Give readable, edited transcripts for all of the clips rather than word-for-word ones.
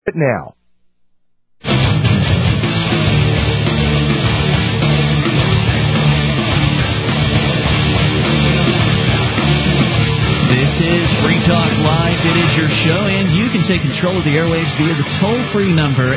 Now. This is Free Talk Live. It is your show, and you can take control of the airwaves via the toll-free number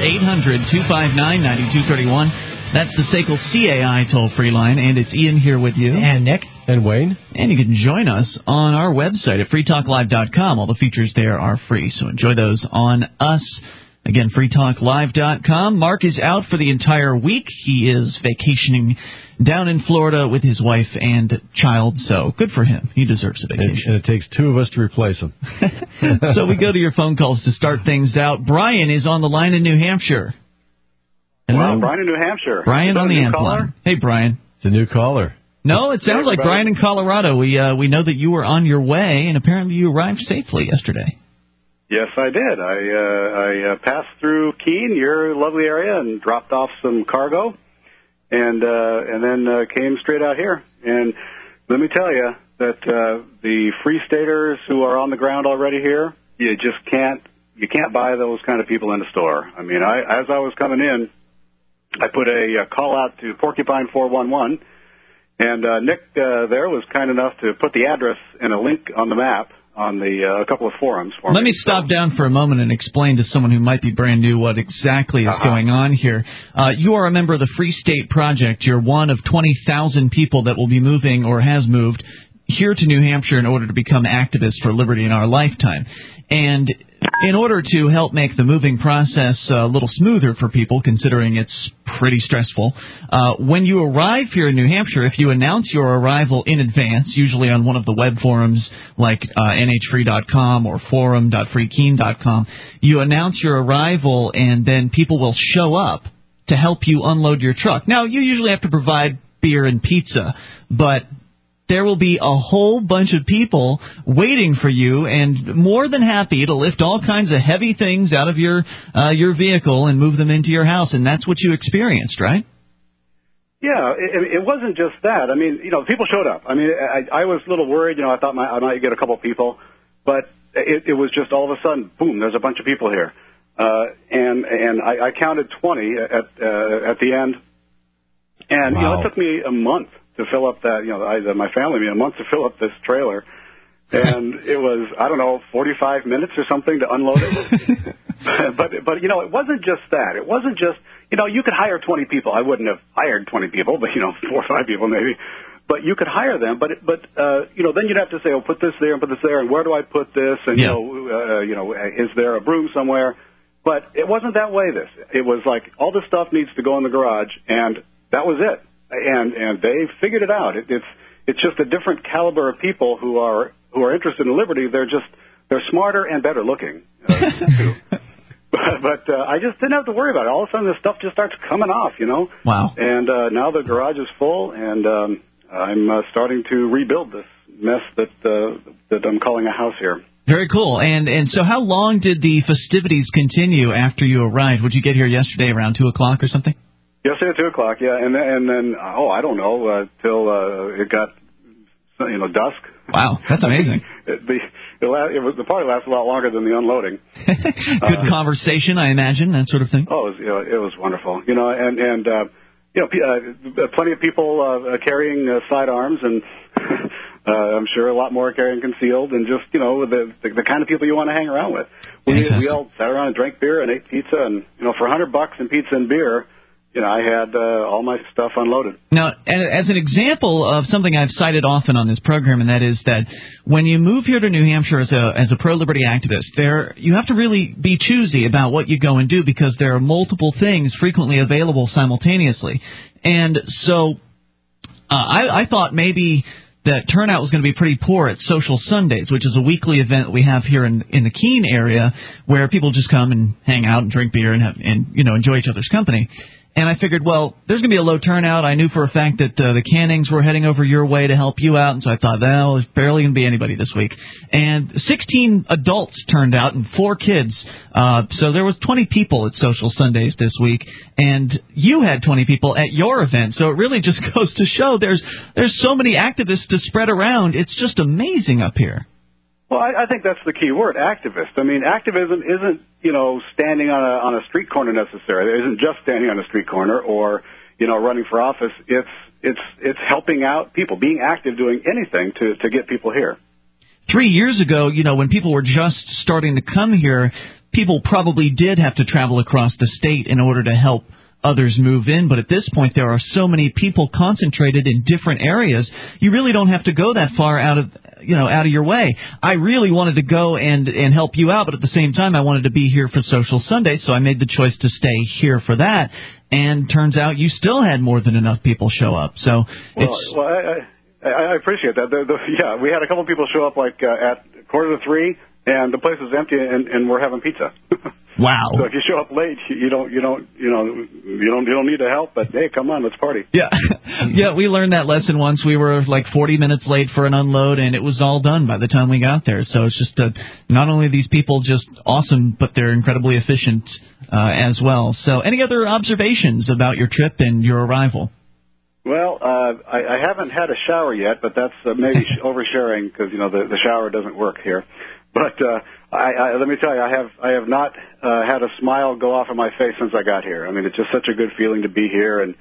800-259-9231. That's the SACL CAI toll-free line, and it's Ian here with you. And Nick. And Wayne. And you can join us on our website at freetalklive.com. All the features there are free, so enjoy those on us. Again, freetalklive.com. Mark is out for the entire week. He is vacationing down in Florida with his wife and child, so good for him. He deserves a vacation. And it takes two of us to replace him. So we go to your phone calls to start things out. Brian is on the line in New Hampshire. Hello? Wow, Brian in New Hampshire. Brian on the amp line. Hey, Brian. It's a new caller. No, it sounds like Brian in Colorado. We know that you were on your way, and apparently you arrived safely yesterday. Yes, I did. I passed through Keene, your lovely area, and dropped off some cargo, and then came straight out here. And let me tell you that the Free Staters who are on the ground already here, you can't buy those kind of people in the store. I mean, as I was coming in, I put a call out to Porcupine 411, and Nick there was kind enough to put the address and a link on the map on a couple of forums for me. Let me stop down for a moment and explain to someone who might be brand new what exactly is going on here. You are a member of the Free State Project. You're one of 20,000 people that will be moving or has moved here to New Hampshire in order to become activists for liberty in our lifetime. And in order to help make the moving process a little smoother for people, considering it's pretty stressful, when you arrive here in New Hampshire, if you announce your arrival in advance, usually on one of the web forums like nhfree.com or forum.freekeen.com, you announce your arrival and then people will show up to help you unload your truck. Now, you usually have to provide beer and pizza, but there will be a whole bunch of people waiting for you and more than happy to lift all kinds of heavy things out of your vehicle and move them into your house, and that's what you experienced, right? Yeah, it wasn't just that. I mean, people showed up. I mean, I was a little worried. I thought I might get a couple people, but it was just all of a sudden, boom, there's a bunch of people here. And I counted 20 at the end. And, wow. It took me a month to fill up that, my family, a month to fill up this trailer. And it was, 45 minutes or something to unload it. But it wasn't just that. It wasn't just, you could hire 20 people. I wouldn't have hired 20 people, but, 4 or 5 people maybe. But you could hire them. But then you'd have to say, put this there and put this there, and where do I put this? And, is there a broom somewhere? But it wasn't that way, It was like all this stuff needs to go in the garage, and that was it. And they figured it out. It's just a different caliber of people who are interested in liberty. They're smarter and better looking too. But I just didn't have to worry about it. All of a sudden, this stuff just starts coming off, Wow. And now the garage is full, and I'm starting to rebuild this mess that I'm calling a house here. Very cool. And so how long did the festivities continue after you arrived? Would you get here yesterday around 2 o'clock or something? Yesterday at 2 o'clock, yeah, and then I don't know, till it got dusk. Wow, that's amazing. The party lasted a lot longer than the unloading. Good conversation, I imagine, that sort of thing. Oh, it was wonderful, and plenty of people carrying sidearms, and I'm sure a lot more carrying concealed, and just the kind of people you want to hang around with. We all sat around and drank beer and ate pizza, and for $100 in pizza and beer, I had all my stuff unloaded. Now, as an example of something I've cited often on this program, and that is that when you move here to New Hampshire as a pro-liberty activist, you have to really be choosy about what you go and do because there are multiple things frequently available simultaneously. And so I thought maybe that turnout was going to be pretty poor at Social Sundays, which is a weekly event we have here in the Keene area where people just come and hang out and drink beer and enjoy each other's company. And I figured, well, there's going to be a low turnout. I knew for a fact that the Cannings were heading over your way to help you out, and so I thought, well, there's barely going to be anybody this week. And 16 adults turned out and 4 kids. So there was 20 people at Social Sundays this week, and you had 20 people at your event. So it really just goes to show there's so many activists to spread around. It's just amazing up here. Well, I think that's the key word, activist. I mean, activism isn't, standing on a street corner necessarily. It isn't just standing on a street corner or, running for office. It's helping out people, being active, doing anything to get people here. 3 years ago, when people were just starting to come here, people probably did have to travel across the state in order to help others move in. But at this point, there are so many people concentrated in different areas, you really don't have to go that far out of your way. I really wanted to go and help you out, but at the same time, I wanted to be here for Social Sunday, so I made the choice to stay here for that. And turns out you still had more than enough people show up. So I appreciate that. Yeah, we had a couple of people show up at 2:45, and the place was empty, and we're having pizza. Wow. So if you show up late, you don't need to help, but hey, come on, let's party. Yeah. Yeah, we learned that lesson once. We were 40 minutes late for an unload, and it was all done by the time we got there. So it's just not only are these people just awesome, but they're incredibly efficient as well. So any other observations about your trip and your arrival? Well, I haven't had a shower yet, but that's maybe oversharing because the shower doesn't work here. But let me tell you, I have not had a smile go off of my face since I got here. I mean, it's just such a good feeling to be here and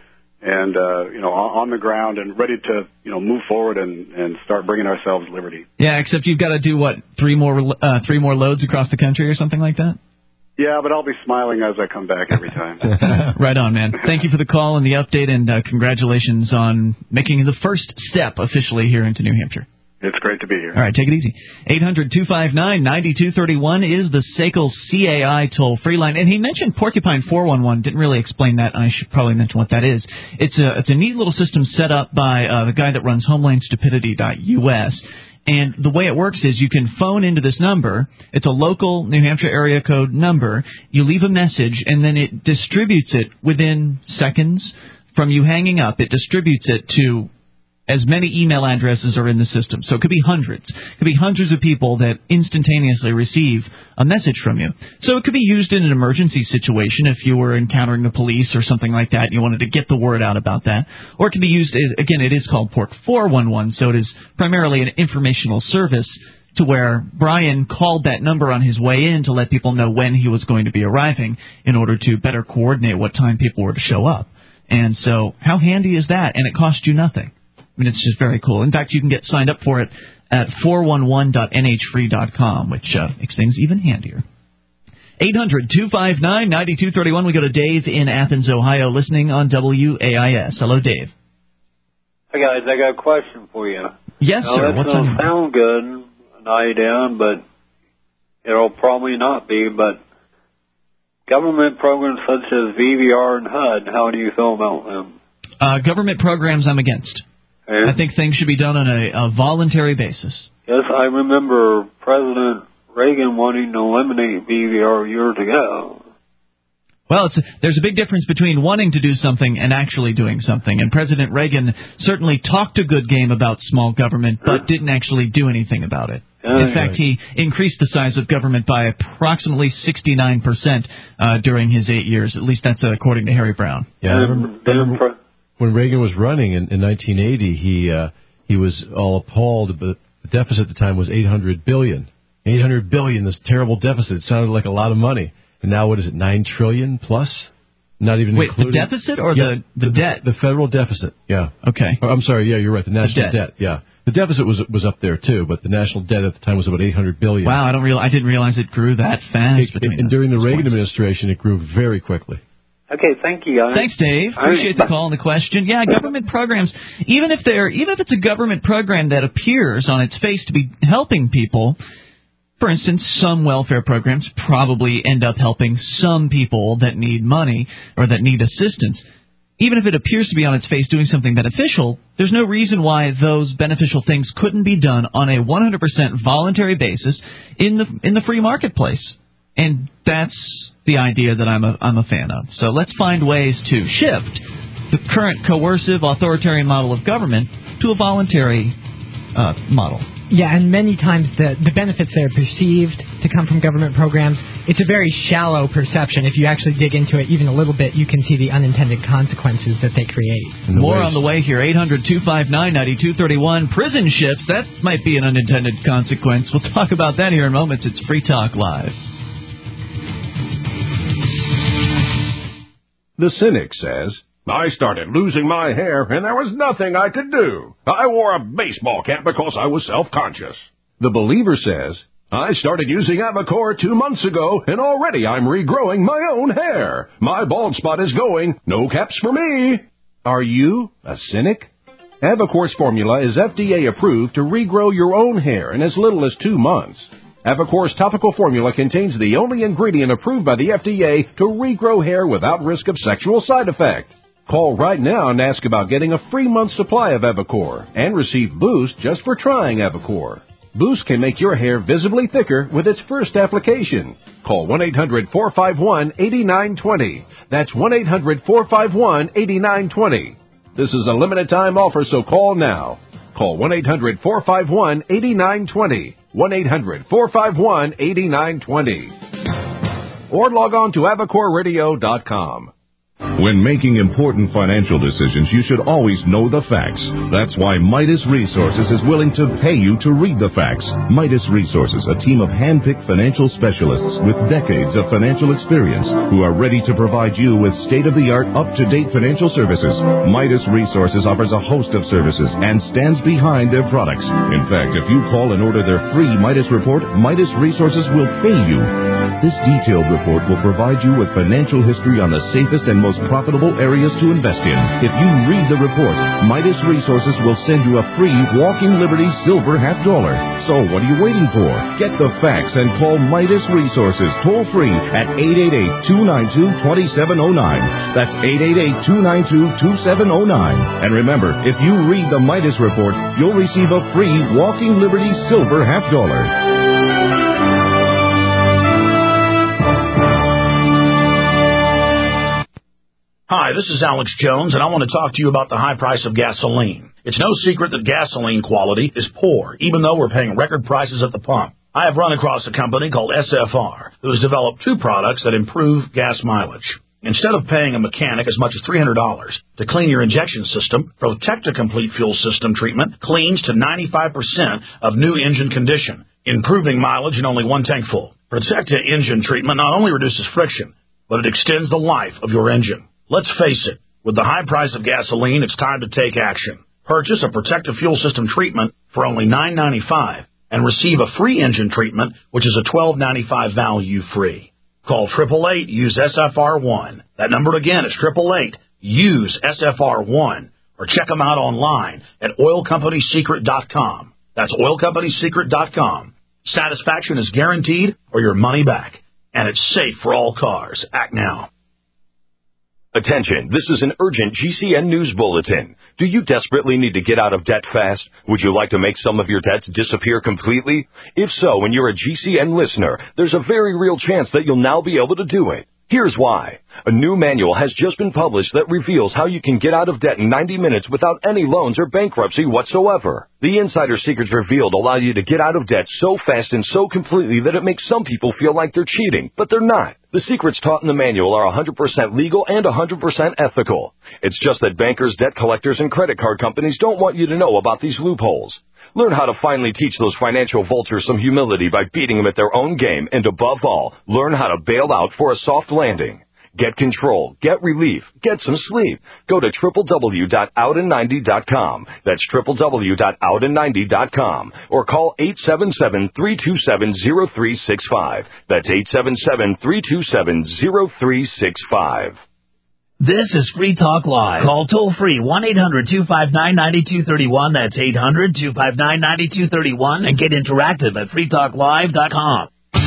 on the ground and ready to move forward and start bringing ourselves liberty. Yeah, except you've got to do what, three more loads across the country or something like that? Yeah, but I'll be smiling as I come back every time. Right on, man. Thank you for the call and the update, and congratulations on making the first step officially here into New Hampshire. It's great to be here. All right, take it easy. 800-259-9231 is the SACL CAI toll-free line. And he mentioned Porcupine 411. Didn't really explain that. I should probably mention what that is. It's a neat little system set up by the guy that runs HomelaneStupidity.us. And the way it works is you can phone into this number. It's a local New Hampshire area code number. You leave a message, and then it distributes it within seconds from you hanging up. It distributes it to as many email addresses are in the system. So it could be hundreds. It could be hundreds of people that instantaneously receive a message from you. So it could be used in an emergency situation if you were encountering the police or something like that and you wanted to get the word out about that. Or it can be used, again, it is called Porc 411, so it is primarily an informational service to where Brian called that number on his way in to let people know when he was going to be arriving in order to better coordinate what time people were to show up. And so how handy is that? And it cost you nothing. I mean, it's just very cool. In fact, you can get signed up for it at 411.nhfree.com, which makes things even handier. 800-259-9231. We go to Dave in Athens, Ohio, listening on WAIS. Hello, Dave. Hey, guys, I got a question for you. Yes, sir. That doesn't sound good, an idea, but it'll probably not be. But government programs such as VVR and HUD, how do you feel about them? Government programs I'm against. I think things should be done on a voluntary basis. Yes, I remember President Reagan wanting to eliminate VVR years ago. Well, there's a big difference between wanting to do something and actually doing something. And President Reagan certainly talked a good game about small government, but didn't actually do anything about it. In fact, he increased the size of government by approximately 69% during his 8 years. At least that's according to Harry Brown. Yeah, I remember when Reagan was running in 1980, he was all appalled, but the deficit at the time was $800 billion. $800 billion, this terrible deficit. It sounded like a lot of money. And now what is it, $9 trillion plus? Not even including... the deficit or the debt? The federal deficit, yeah. Okay. I'm sorry, yeah, you're right, the national debt, yeah. The deficit was up there, too, but the national debt at the time was about $800 billion. Wow, I didn't realize it grew that fast. And during the Reagan administration, it grew very quickly. Okay, thank you, guys. Thanks, Dave. Appreciate the call and the question. Yeah, government programs, even if it's a government program that appears on its face to be helping people, for instance, some welfare programs probably end up helping some people that need money or that need assistance. Even if it appears to be on its face doing something beneficial, there's no reason why those beneficial things couldn't be done on a 100% voluntary basis in the free marketplace. And that's the idea that I'm a fan of. So let's find ways to shift the current coercive authoritarian model of government to a voluntary model. Yeah, and many times the benefits that are perceived to come from government programs, it's a very shallow perception. If you actually dig into it even a little bit, you can see the unintended consequences that they create. More on the way here. 800-259-9231. Prison ships, that might be an unintended consequence. We'll talk about that here in moments. It's Free Talk Live. The cynic says, I started losing my hair and there was nothing I could do. I wore a baseball cap because I was self-conscious. The believer says, I started using Avocor 2 months ago and already I'm regrowing my own hair. My bald spot is going. No caps for me. Are you a cynic? Avocor's formula is FDA approved to regrow your own hair in as little as 2 months. Avocor's topical formula contains the only ingredient approved by the FDA to regrow hair without risk of sexual side effect. Call right now and ask about getting a free month's supply of Avocor and receive Boost just for trying Avocor. Boost can make your hair visibly thicker with its first application. Call 1-800-451-8920. That's 1-800-451-8920. This is a limited time offer, so call now. Call 1-800-451-8920. 1-800-451-8920. Or log on to AvocorRadio.com. When making important financial decisions, you should always know the facts. That's why Midas Resources is willing to pay you to read the facts. Midas Resources, a team of hand-picked financial specialists with decades of financial experience who are ready to provide you with state-of-the-art, up-to-date financial services. Midas Resources offers a host of services and stands behind their products. In fact, if you call and order their free Midas report, Midas Resources will pay you. This detailed report will provide you with financial history on the safest and most profitable areas to invest in. If you read the report, Midas Resources will send you a free Walking Liberty silver $50. So what are you waiting for? Get the facts and call Midas Resources toll free at 888-292-2709. That's 888-292-2709. And remember, if you read the Midas report, you'll receive a free Walking Liberty silver $50. Hi, this is Alex Jones, and I want to talk to you about the high price of gasoline. It's no secret that gasoline quality is poor, even though we're paying record prices at the pump. I have run across a company called SFR, who has developed 2 products that improve gas mileage. Instead of paying a mechanic as much as $300 to clean your injection system, Protect-A-Complete fuel system treatment cleans to 95% of new engine condition, improving mileage in only 1 tank full. Protect-A engine treatment not only reduces friction, but it extends the life of your engine. Let's face it, with the high price of gasoline, it's time to take action. Purchase a Protect-A fuel system treatment for only $9.95 and receive a free engine treatment, which is a $12.95 value free. Call 888-USE SFR1. That number again is 888-USE SFR1. Or check them out online at oilcompanysecret.com. That's oilcompanysecret.com. Satisfaction is guaranteed or your money back. And it's safe for all cars. Act now. Attention, this is an urgent GCN news bulletin. Do you desperately need to get out of debt fast? Would you like to make some of your debts disappear completely? If so, and you're a GCN listener, there's a very real chance that you'll now be able to do it. Here's why. A new manual has just been published that reveals how you can get out of debt in 90 minutes without any loans or bankruptcy whatsoever. The insider secrets revealed allow you to get out of debt so fast and so completely that it makes some people feel like they're cheating, but they're not. The secrets taught in the manual are 100% legal and 100% ethical. It's just that bankers, debt collectors, and credit card companies don't want you to know about these loopholes. Learn how to finally teach those financial vultures some humility by beating them at their own game, and above all, learn how to bail out for a soft landing. Get control, get relief, get some sleep. Go to www.outin90.com. That's www.outin90.com. Or call 877-327-0365. That's 877-327-0365. This is Free Talk Live. Call toll-free 1-800-259-9231. That's 800-259-9231. And get interactive at freetalklive.com.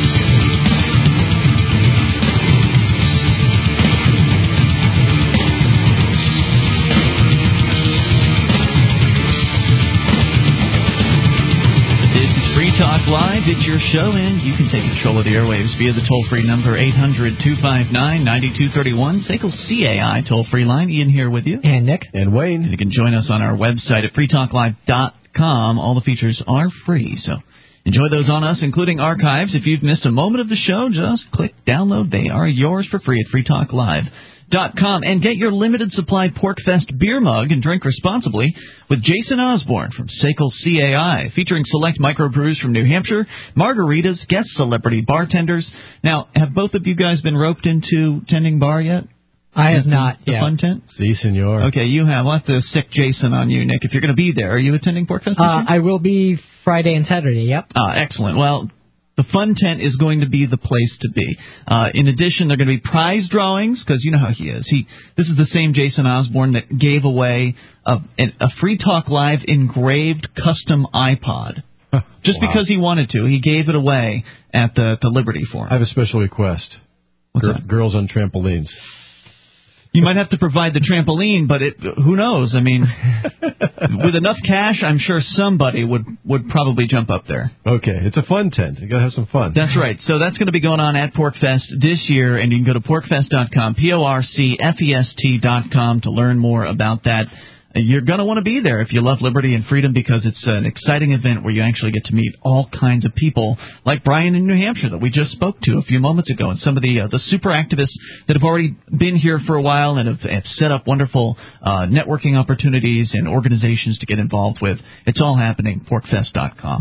Talk Live, it's your show, and you can take control of the airwaves via the toll-free number 800-259-9231, SACL CAI toll-free line. Ian here with you. And Nick. And Wayne. And you can join us on our website at freetalklive.com. All the features are free, so enjoy those on us, including archives. If you've missed a moment of the show, just click download. They are yours for free at freetalklive.com. And get your limited supply PorcFest beer mug and drink responsibly with Jason Osborne from SACL CAI, featuring select microbrews from New Hampshire, margaritas, guest celebrity bartenders. Now, have both of you guys been roped into tending bar yet? I have not the yet. fun tent? Si, senor. Okay, you have. We'll have to sick Jason on you, Nick. If you're going to be there, are you attending PorcFest this year? I will be Friday and Saturday, yep. Excellent. Well, the fun tent is going to be the place to be. In addition, there are going to be prize drawings, because you know how he is. This is the same Jason Osborne that gave away a Free Talk Live engraved custom iPod. Just because he wanted to. He gave it away at the Liberty Forum. I have a special request. What's that? Girls on trampolines. You might have to provide the trampoline, but who knows? I mean, with enough cash, I'm sure somebody would probably jump up there. Okay, it's a fun tent. You got to have some fun. That's right. So that's going to be going on at PorcFest this year, and you can go to porcfest.com, porcfest.com, to learn more about that. You're going to want to be there if you love liberty and freedom, because it's an exciting event where you actually get to meet all kinds of people, like Brian in New Hampshire that we just spoke to a few moments ago, and some of the super activists that have already been here for a while and have set up wonderful networking opportunities and organizations to get involved with. It's all happening, porcfest.com.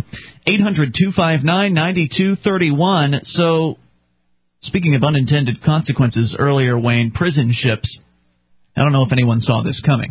800-259-9231. So, speaking of unintended consequences earlier, Wayne, prison ships. I don't know if anyone saw this coming.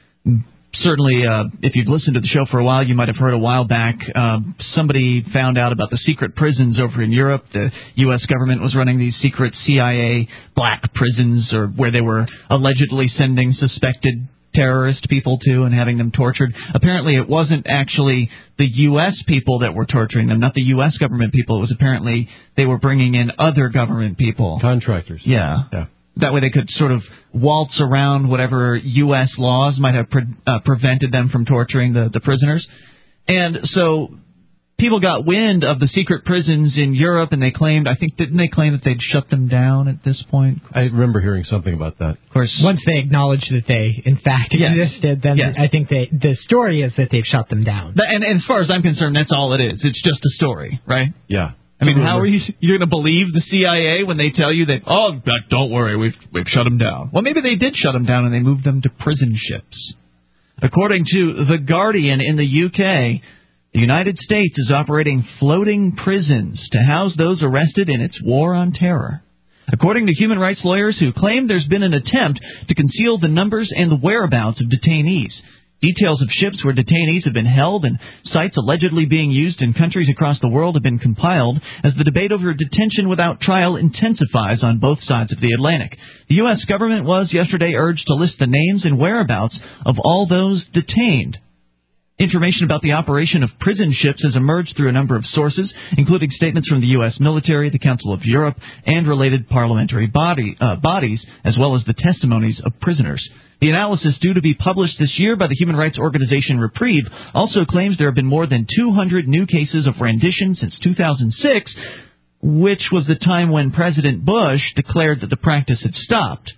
Certainly, if you've listened to the show for a while, you might have heard a while back somebody found out about the secret prisons over in Europe. The U.S. government was running these secret CIA black prisons, or where they were allegedly sending suspected terrorist people to and having them tortured. Apparently, it wasn't actually the U.S. people that were torturing them, not the U.S. government people. It was apparently they were bringing in other government people. Contractors. Yeah. That way they could sort of waltz around whatever U.S. laws might have prevented them from torturing the prisoners. And so people got wind of the secret prisons in Europe, and didn't they claim that they'd shut them down at this point? I remember hearing something about that. Of course. Once they acknowledged that they, in fact, existed, then I think the story is that they've shut them down. And as far as I'm concerned, that's all it is. It's just a story, right? Yeah. I mean, how are you're going to believe the CIA when they tell you that, don't worry, we've shut them down? Well, maybe they did shut them down and they moved them to prison ships. According to The Guardian in the UK, the United States is operating floating prisons to house those arrested in its war on terror. According to human rights lawyers who claim there's been an attempt to conceal the numbers and the whereabouts of detainees. Details of ships where detainees have been held and sites allegedly being used in countries across the world have been compiled as the debate over detention without trial intensifies on both sides of the Atlantic. The U.S. government was yesterday urged to list the names and whereabouts of all those detained. Information about the operation of prison ships has emerged through a number of sources, including statements from the U.S. military, the Council of Europe, and related parliamentary bodies, as well as the testimonies of prisoners. The analysis due to be published this year by the human rights organization Reprieve also claims there have been more than 200 new cases of rendition since 2006, which was the time when President Bush declared that the practice had stopped.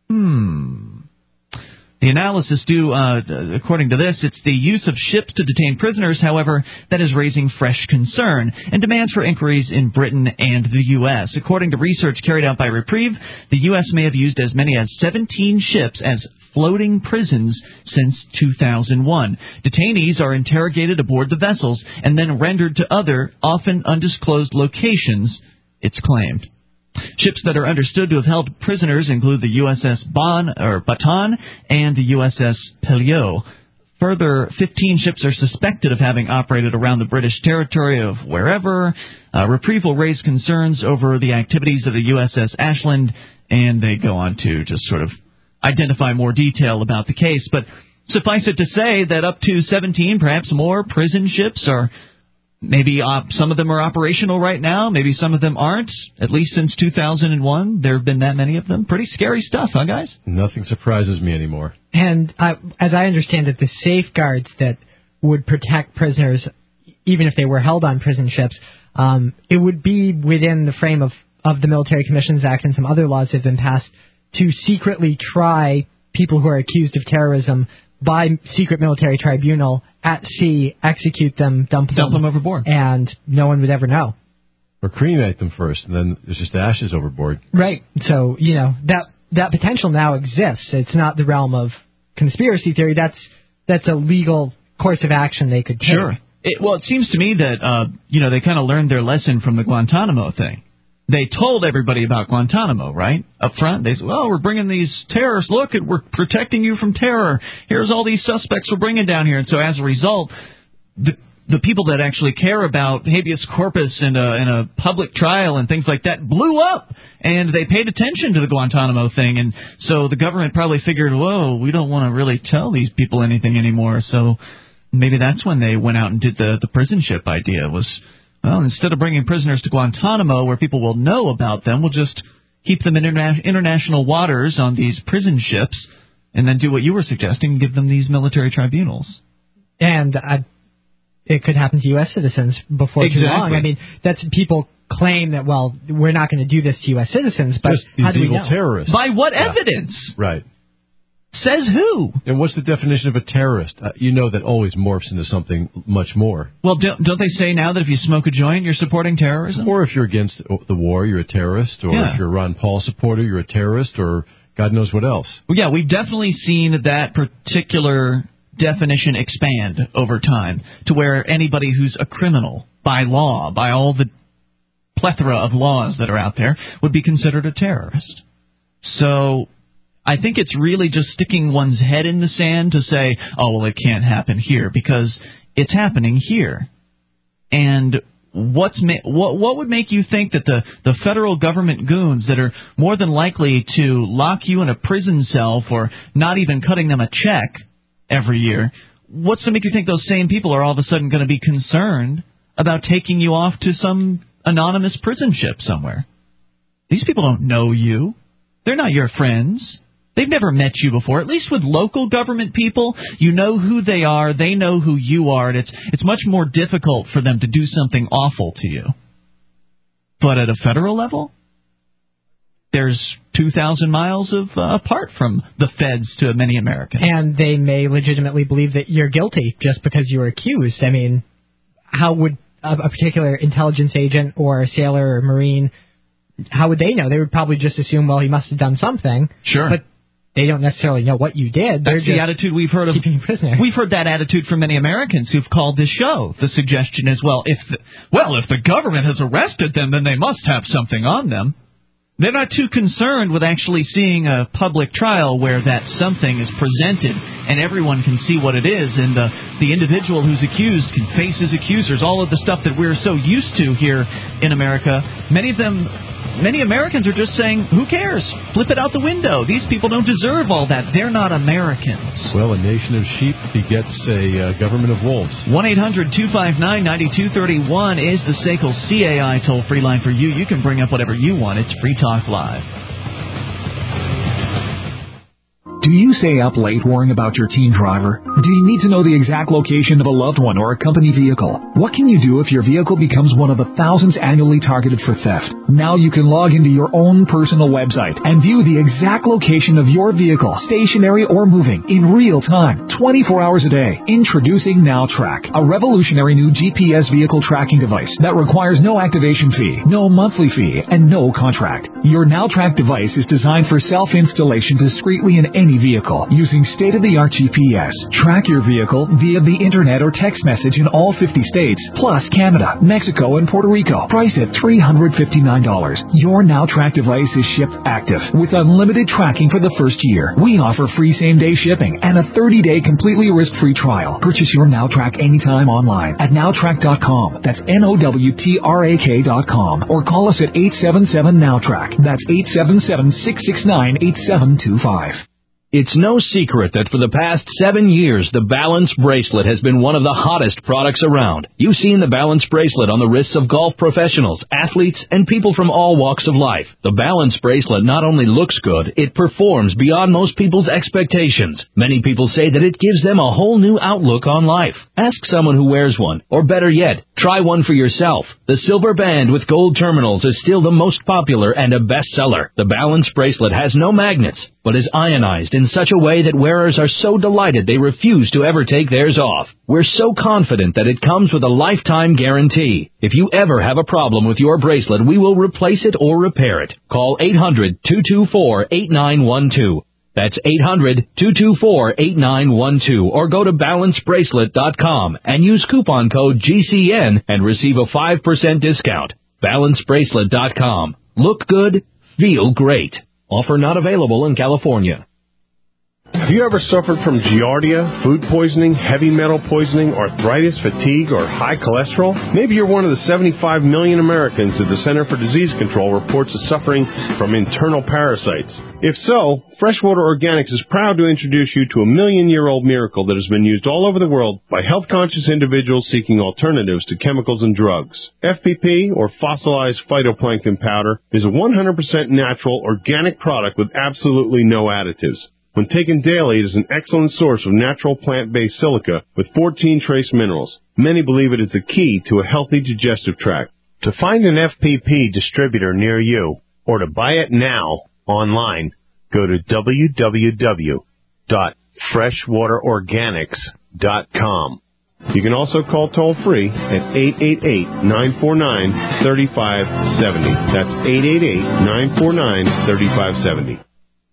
The analysis due, according to this, it's the use of ships to detain prisoners, however, that is raising fresh concern and demands for inquiries in Britain and the U.S. According to research carried out by Reprieve, the U.S. may have used as many as 17 ships as floating prisons since 2001. Detainees are interrogated aboard the vessels and then rendered to other, often undisclosed locations, it's claimed. Ships that are understood to have held prisoners include the USS Baton and the USS Pelleau. Further, 15 ships are suspected of having operated around the British territory of wherever. Reprieve will raise concerns over the activities of the USS Ashland, and they go on to just sort of identify more detail about the case. But suffice it to say that up to 17, perhaps more, prison ships are maybe some of them are operational right now. Maybe some of them aren't. At least since 2001, there have been that many of them. Pretty scary stuff, huh, guys? Nothing surprises me anymore. And as I understand it, the safeguards that would protect prisoners, even if they were held on prison ships, it would be within the frame of the Military Commissions Act and some other laws that have been passed to secretly try people who are accused of terrorism by secret military tribunal at sea, execute them, dump them overboard, and no one would ever know. Or cremate them first, and then there's just ashes overboard. Right. So, that potential now exists. It's not the realm of conspiracy theory. That's a legal course of action they could take. Sure. It seems to me that, they kind of learned their lesson from the Guantanamo thing. they told everybody about Guantanamo, right? Up front, they said, well, we're bringing these terrorists. Look, we're protecting you from terror. Here's all these suspects we're bringing down here. And so as a result, the people that actually care about habeas corpus and a public trial and things like that blew up, and they paid attention to the Guantanamo thing. And so the government probably figured, whoa, we don't want to really tell these people anything anymore. So maybe that's when they went out and did the prison ship idea was, well, instead of bringing prisoners to Guantanamo where people will know about them, we'll just keep them in international waters on these prison ships and then do what you were suggesting, give them these military tribunals. And it could happen to U.S. citizens before too long. I mean, that's people claim that, well, we're not going to do this to U.S. citizens, but just these how do we evil know? Terrorists. By what evidence? Right. Says who? And what's the definition of a terrorist? You know that always morphs into something much more. Well, don't they say now that if you smoke a joint, you're supporting terrorism? Or if you're against the war, you're a terrorist. Or if you're a Ron Paul supporter, you're a terrorist. Or God knows what else. Well, yeah, we've definitely seen that particular definition expand over time to where anybody who's a criminal by law, by all the plethora of laws that are out there, would be considered a terrorist. So I think it's really just sticking one's head in the sand to say, oh, well, it can't happen here, because it's happening here. And what would make you think that the federal government goons that are more than likely to lock you in a prison cell for not even cutting them a check every year, what's to make you think those same people are all of a sudden going to be concerned about taking you off to some anonymous prison ship somewhere? These people don't know you. They're not your friends. They've never met you before. At least with local government people, you know who they are, they know who you are, and it's much more difficult for them to do something awful to you. But at a federal level, there's 2,000 miles apart from the feds to many Americans. And they may legitimately believe that you're guilty just because you were accused. I mean, how would a particular intelligence agent or a sailor or Marine, how would they know? They would probably just assume, well, he must have done something. Sure. But they don't necessarily know what you did. They're That's the attitude we've heard of. Keeping you prisoner. We've heard that attitude from many Americans who've called this show. The suggestion is, well, if the government has arrested them, then they must have something on them. They're not too concerned with actually seeing a public trial where that something is presented and everyone can see what it is, and the individual who's accused can face his accusers, all of the stuff that we're so used to here in America. Many Americans are just saying, who cares? Flip it out the window. These people don't deserve all that. They're not Americans. Well, a nation of sheep begets a government of wolves. 1-800-259-9231 is the SACL CAI toll-free line for you. You can bring up whatever you want. It's Free Talk Live. Do you stay up late worrying about your teen driver? Do you need to know the exact location of a loved one or a company vehicle? What can you do if your vehicle becomes one of the thousands annually targeted for theft? Now you can log into your own personal website and view the exact location of your vehicle, stationary or moving, in real time, 24 hours a day. Introducing NowTrack, a revolutionary new GPS vehicle tracking device that requires no activation fee, no monthly fee, and no contract. Your NowTrack device is designed for self-installation discreetly in any vehicle using state-of-the-art GPS. Track your vehicle via the internet or text message in all 50 states, plus Canada, Mexico, and Puerto Rico. Priced at $359. Your NowTrack device is shipped active with unlimited tracking for the first year. We offer free same-day shipping and a 30-day completely risk-free trial. Purchase your NowTrack anytime online at nowtrack.com. That's NOWTRAK.com. Or call us at 877-NOWTRACK. That's 877-669-8725. It's no secret that for the past 7 years, the Balance Bracelet has been one of the hottest products around. You've seen the Balance Bracelet on the wrists of golf professionals, athletes, and people from all walks of life. The Balance Bracelet not only looks good, it performs beyond most people's expectations. Many people say that it gives them a whole new outlook on life. Ask someone who wears one, or better yet, try one for yourself. The silver band with gold terminals is still the most popular and a bestseller. The Balance Bracelet has no magnets, but is ionized in such a way that wearers are so delighted they refuse to ever take theirs off. We're so confident that it comes with a lifetime guarantee. If you ever have a problem with your bracelet, we will replace it or repair it. Call 800-224-8912. That's 800-224-8912, or go to balancebracelet.com and use coupon code GCN and receive a 5% discount. balancebracelet.com. Look good, feel great. Offer not available in California. Have you ever suffered from giardia, food poisoning, heavy metal poisoning, arthritis, fatigue, or high cholesterol? Maybe you're one of the 75 million Americans that the Center for Disease Control reports as suffering from internal parasites. If so, Freshwater Organics is proud to introduce you to a million-year-old miracle that has been used all over the world by health-conscious individuals seeking alternatives to chemicals and drugs. FPP, or fossilized phytoplankton powder, is a 100% natural, organic product with absolutely no additives. When taken daily, it is an excellent source of natural plant-based silica with 14 trace minerals. Many believe it is the key to a healthy digestive tract. To find an FPP distributor near you, or to buy it now online, go to www.freshwaterorganics.com. You can also call toll-free at 888-949-3570. That's 888-949-3570.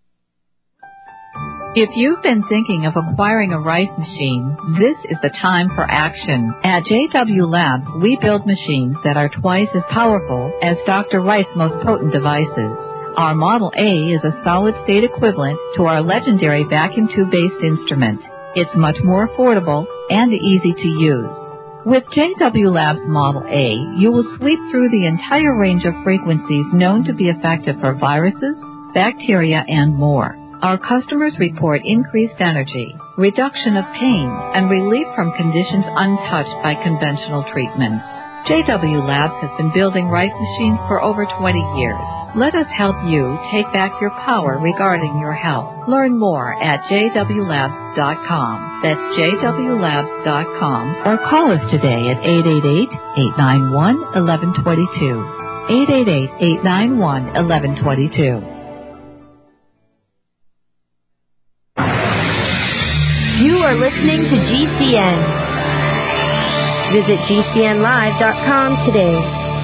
If you've been thinking of acquiring a Rice machine, this is the time for action. At JW Labs, we build machines that are twice as powerful as Dr. Rice's most potent devices. Our Model A is a solid-state equivalent to our legendary vacuum tube-based instrument. It's much more affordable and easy to use. With JW Labs Model A, you will sweep through the entire range of frequencies known to be effective for viruses, bacteria, and more. Our customers report increased energy, reduction of pain, and relief from conditions untouched by conventional treatments. JW Labs has been building Rice machines for over 20 years. Let us help you take back your power regarding your health. Learn more at jwlabs.com. That's jwlabs.com. Or call us today at 888-891-1122. 888-891-1122. You are listening to GCN. Visit GCNlive.com today.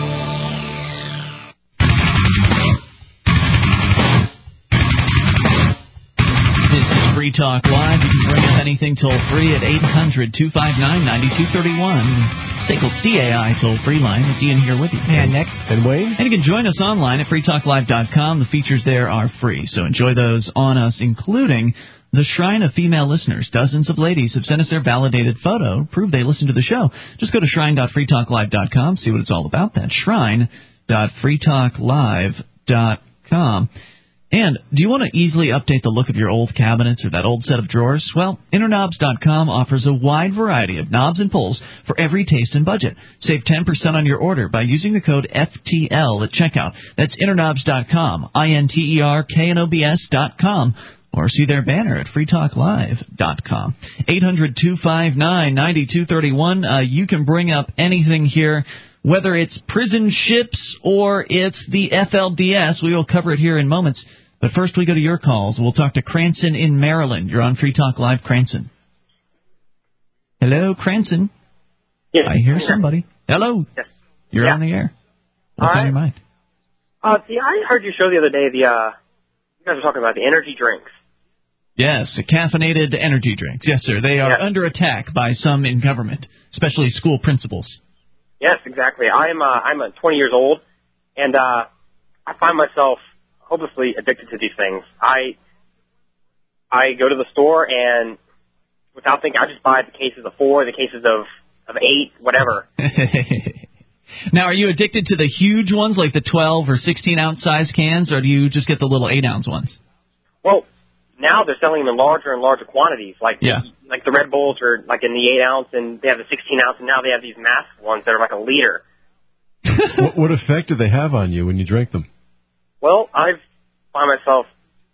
This is Free Talk Live. You can bring up anything toll-free at 800-259-9231. SACL CAI toll-free line. It's Ian here with you. And Nick. And Wayne. And you can join us online at freetalklive.com. The features there are free, so enjoy those on us, including the Shrine of Female Listeners. Dozens of ladies have sent us their validated photo, prove they listen to the show. Just go to shrine.freetalklive.com, see what it's all about. That's shrine.freetalklive.com. And do you want to easily update the look of your old cabinets or that old set of drawers? Well, Interknobs.com offers a wide variety of knobs and pulls for every taste and budget. Save 10% on your order by using the code FTL at checkout. That's Interknobs.com, INTERKNOBS.com. Or see their banner at freetalklive.com. 800-259-9231. You can bring up anything here, whether it's prison ships or it's the FLDS. We will cover it here in moments. But first we go to your calls. We'll talk to Cranston in Maryland. You're on Free Talk Live, Cranston. Hello, Cranston. Yes. I hear somebody. Hello. Yes. You're on the air. What's on your mind? See, I heard your show the other day. You guys were talking about the energy drinks. Yes, caffeinated energy drinks. Yes, sir. They are under attack by some in government, especially school principals. Yes, exactly. I'm 20 years old, and I find myself hopelessly addicted to these things. I go to the store, and without thinking, I just buy the cases of 4, the cases of 8, whatever. Now, are you addicted to the huge ones, like the 12 or 16-ounce size cans, or do you just get the little 8-ounce ones? Well, now they're selling them in larger and larger quantities. Like the Red Bulls are like in the 8-ounce, and they have the 16-ounce, and now they have these massive ones that are like a liter. What effect do they have on you when you drink them? Well, I find myself.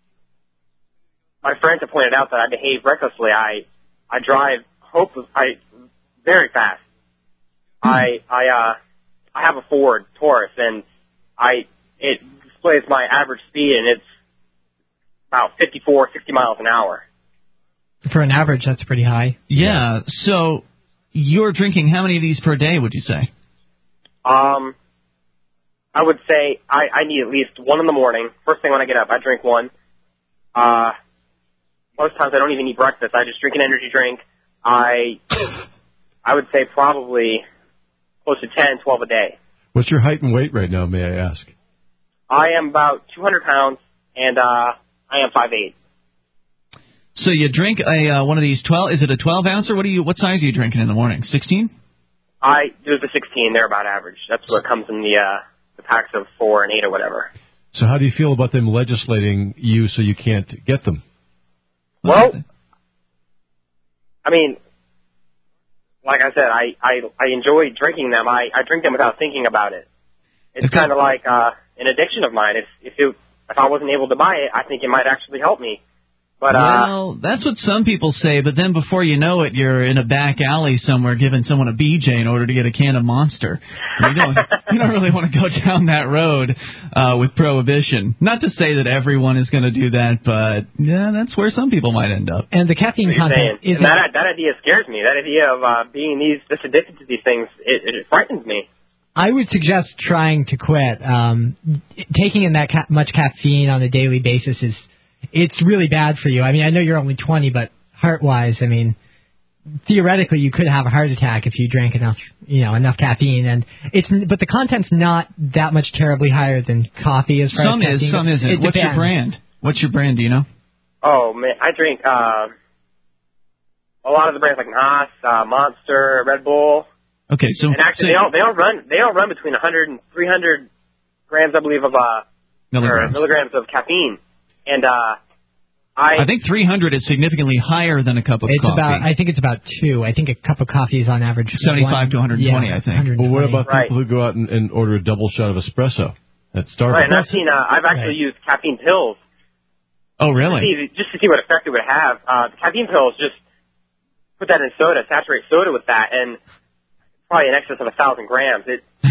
My friends have pointed out that I behave recklessly. I drive very fast. I have a Ford Taurus, and it displays my average speed, and it's about 54, 60 miles an hour. For an average, that's pretty high. Yeah. So you're drinking how many of these per day, would you say? I would say I need at least one in the morning. First thing when I get up, I drink one. Most times I don't even eat breakfast. I just drink an energy drink. I would say probably close to 10, 12 a day. What's your height and weight right now, may I ask? I am about 200 pounds, and I am 5'8". So you drink a one of these 12? Is it a 12 ouncer? What size are you drinking in the morning? 16? I do the 16. They're about average. That's what comes in the packs of 4 and 8 or whatever. So how do you feel about them legislating you so you can't get them? Well, I mean, like I said, I enjoy drinking them. I drink them without thinking about it. It's kind of like an addiction of mine. If I wasn't able to buy it, I think it might actually help me. But well, that's what some people say, but then before you know it, you're in a back alley somewhere giving someone a BJ in order to get a can of Monster. You don't really want to go down that road with Prohibition. Not to say that everyone is going to do that, but yeah, that's where some people might end up. And the caffeine content is that idea scares me. That idea of being this addicted to these things, it frightens me. I would suggest trying to quit. Taking in that much caffeine on a daily basis it's really bad for you. I mean, I know you're only 20, but heart-wise, I mean, theoretically, you could have a heart attack if you drank enough caffeine. And but the content's not that much terribly higher than coffee as far as caffeine. Some isn't. What's your brand? What's your brand? Do you know? Oh man, I drink a lot of the brands like Nas, Monster, Red Bull. Okay, so and actually they all run between 100 and 300 grams, I believe, of milligrams of caffeine. And I think 300 is significantly higher than a cup of coffee. I think it's about 2. I think a cup of coffee is on average 75 to 120. I think. Well, what about people who go out and order a double shot of espresso at Starbucks? Right, and I've actually used caffeine pills. Oh, really? Just to see what effect it would have. The caffeine pills, just put that in soda, saturate soda with that, and probably in excess of 1,000 grams.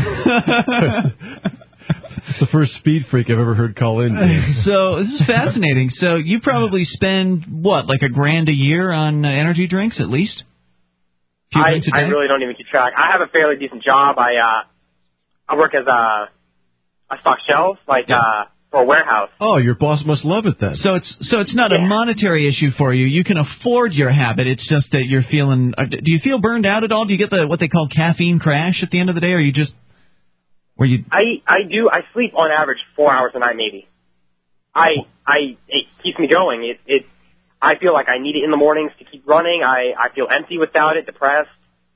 It's the first speed freak I've ever heard call in. So this is fascinating. So you probably spend, like $1,000 a year on energy drinks at least? I really don't even keep track. I have a fairly decent job. I work as I stock shelves, for a warehouse. Oh, your boss must love it then. So it's not a monetary issue for you. You can afford your habit. It's just that you're feeling. Do you feel burned out at all? Do you get what they call caffeine crash at the end of the day, or you just? I do. I sleep on average 4 hours a night, maybe. It keeps me going. I feel like I need it in the mornings to keep running. I feel empty without it, depressed.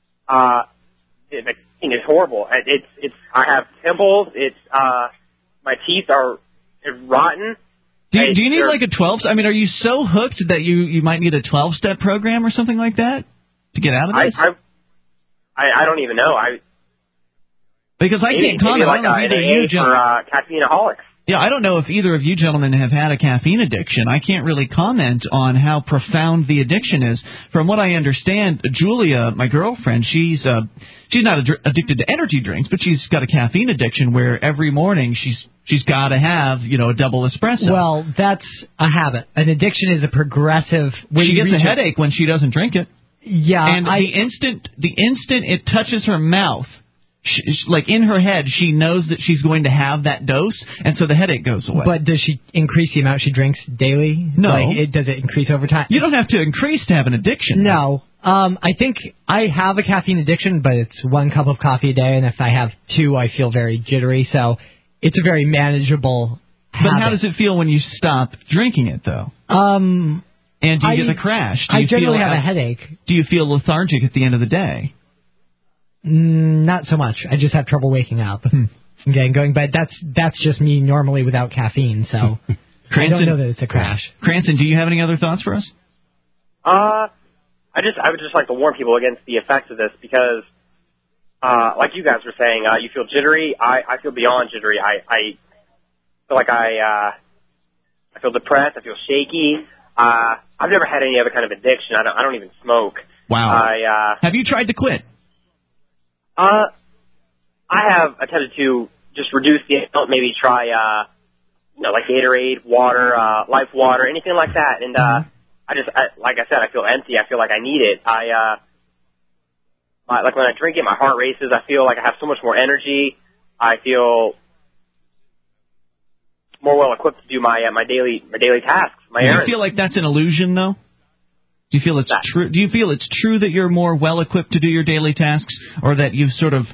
It's horrible. I have pimples. My teeth are rotten. Do you need like a 12? I mean, are you so hooked that you might need a 12-step program or something like that to get out of this? I don't even know. Because I can't comment on either of you for caffeine-aholics. Yeah, I don't know if either of you gentlemen have had a caffeine addiction. I can't really comment on how profound the addiction is. From what I understand, Julia, my girlfriend, she's not addicted to energy drinks, but she's got a caffeine addiction where every morning she's got to have a double espresso. Well, that's a habit. An addiction is a progressive. She gets a headache when she doesn't drink it. Yeah, and the instant it touches her mouth. Like in her head, she knows that she's going to have that dose, and so the headache goes away. But does she increase the amount she drinks daily? No. Does it increase over time? You don't have to increase to have an addiction. No. I think I have a caffeine addiction, but it's 1 cup of coffee a day, and if I have 2, I feel very jittery. So it's a very manageable habit. But how does it feel when you stop drinking it, though? And do you get the crash? I generally have a headache. Do you feel lethargic at the end of the day? Not so much. I just have trouble waking up and getting going. But that's just me normally without caffeine. So I don't know that it's a crash. Cranston, do you have any other thoughts for us? I would just like to warn people against the effects of this because, like you guys were saying, you feel jittery. I feel beyond jittery. I feel like I feel depressed. I feel shaky. I've never had any other kind of addiction. I don't even smoke. Wow. Have you tried to quit? I have attempted to just reduce the amount, maybe try, like Gatorade, water, Life Water, anything like that. And, like I said, I feel empty. I feel like I need it. Like when I drink it, my heart races. I feel like I have so much more energy. I feel more well equipped to do my daily tasks, my errands. Do you feel like that's an illusion, though? Do you feel it's true? Do you feel it's true that you're more well equipped to do your daily tasks, or that you've sort of